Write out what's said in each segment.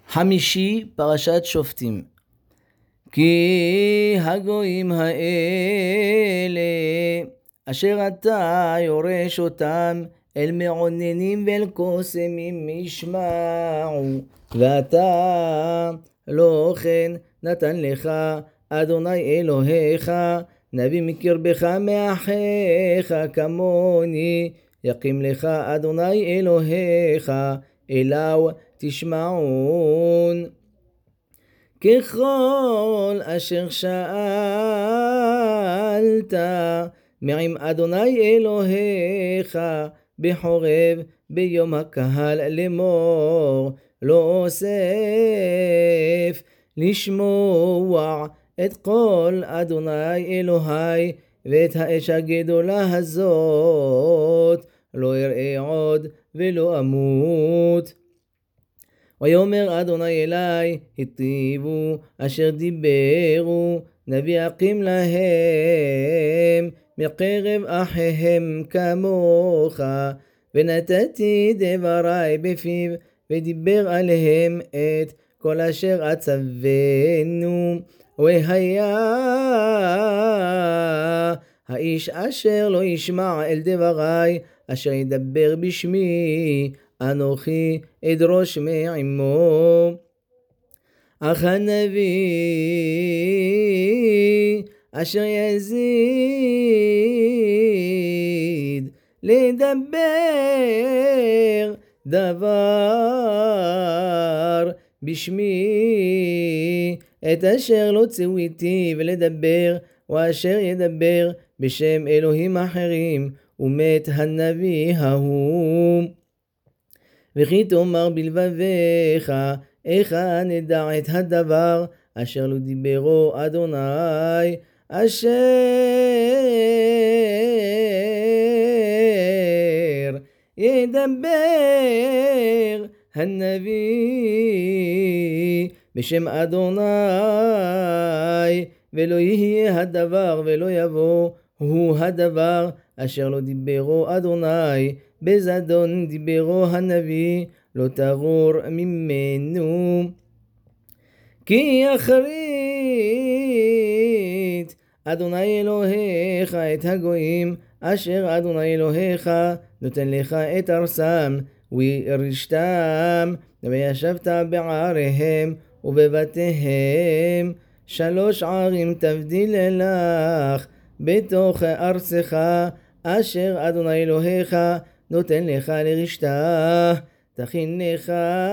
חמישי, פרשת שופטים. כי הגויים האלה אשר אתה יורש אותם אל מעוננים ואל קוסמים ישמעו, ואתה לא כן נתן לך אדוני אלוהיך נביא מקרבך מאחיך כמוני, יקים לך אדוני אלוהיך אליו תשמעון. ככל אשר שאלת מעם אדוני אלוהיך בחורב ביום הקהל לאמור, לא אוסף לשמוע את קול אדוני אלוהי ואת האש הגדולה הזאת, לא אראה עוד ולא אמות. ויאמר אדוני אלי, היטיבו אשר דיברו נביא אקים להם מקרב אחיהם כמוך, ונתתי דברי בפיו ודיבר עליהם את כל אשר אצוונו. והיה האיש אשר לא ישמע אל דברי אשר ידבר בשמי, אנוכי אדרוש מעמו. אך הנביא אשר יזיד לדבר דבר בשמי, את אשר לא ציוויתי ולדבר, ואשר ידבר בשם אלוהים אחרים, ומת הנביא ההוא. וכי תאמר בלבביך, איך נדע את הדבר אשר לא דיברו אדוני, אשר ידבר הנביא בשם אדוני, ולא יהיה הדבר ולא יבוא הוא הדבר אשר לא דיברו אדוני, בזדון דיברו הנביא, לא תגור ממנו. כי אחרית אדוני אלוהיך את הגויים אשר אדוני אלוהיך נותן לך את ארצם, וירשתם, וישבת בעריהם ובבתיהם. 3 ערים תבדיל לך בתוך ארצך אשר אדוני אלוהיך נותן לך לרשתה, תכין לך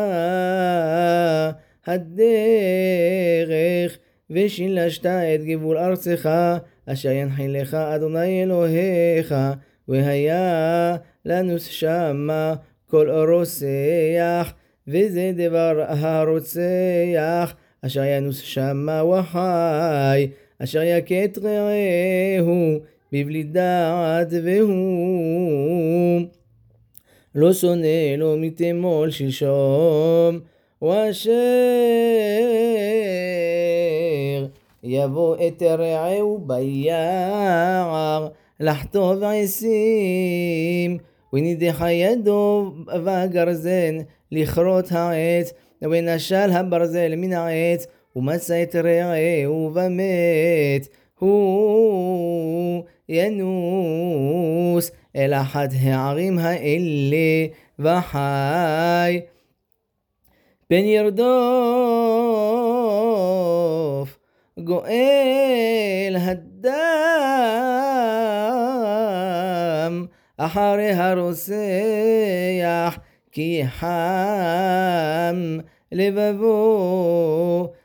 הדרך ושילשת את גבול ארצך אשר ינחי לך אדוני אלוהיך. והיה לנוס שמה כל רוצח, וזה דבר הרוצח אשר ינוס שמה וחי, אשר יכה את רעהו בבלי דעת, והוא לא שונא לו מתמול שלשום, ואשר יבוא את רעהו ביער לחטוב עשים, ונידח ידו והגרזן לכרות העץ, ונשל הברזל מן העץ, ומצא את רעהו ומת. הוא ינוס אל אחת הערים האלה וחי. פן ירדוף גואל הדם אחרי הרוצח, כי חם לבבו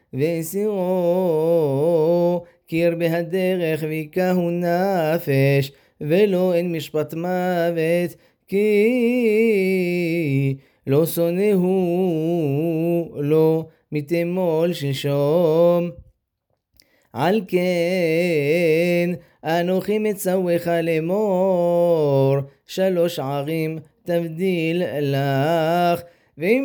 וסירו קיר בהדרך, ויקהו נפש ולא אין משפט מוות, כי לא שונאו לו מתמול שלשום. על כן אנוכי מצווך לאמור, 3 ערים תבדיל לך, ואם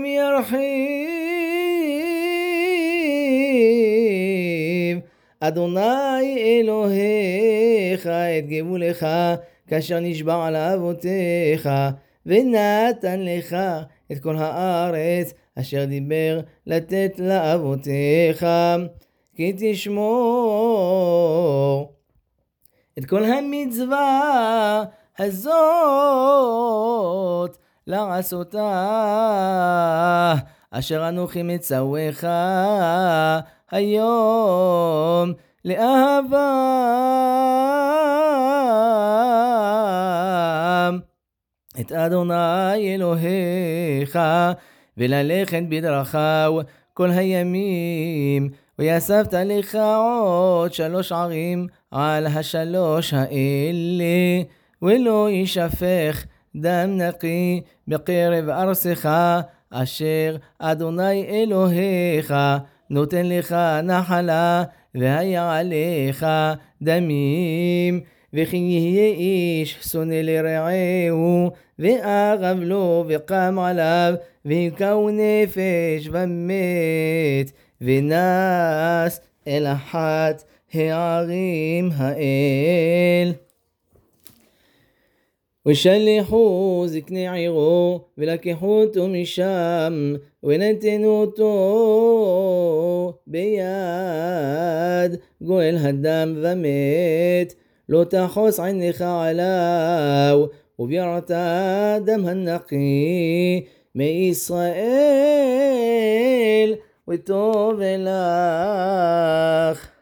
ירחיב אדוני אלוהיך את גבולך כאשר נשבע על אבותיך, ונתן לך את כל הארץ אשר דיבר לתת לאבותיך, כי תשמור את כל המצווה הזאת לעשותה, אשר אנוכי מצווך היום לאהבה את אדוני אלוהיך, וללכת בדרכיו כל הימים, ויספת לך עוד 3 ערים על 3 האלה, ולא ישפך דם נקי בקרב ארצך, אשר אדוני אלוהיך נותן לך נחלה, והיה עליך דמים, וכי יהיה איש שונא לרעהו, וארב לו וקם עליו, והיכהו נפש ומת, ונס אל אחת הערים האל. ושלחו זקני עירו, ולקחו אותו משם, ונתנו אותו ביד גואל הדם ומת, לא תחוס עינך עליו, וביראת דם הנקי מישראל, וטוב לך.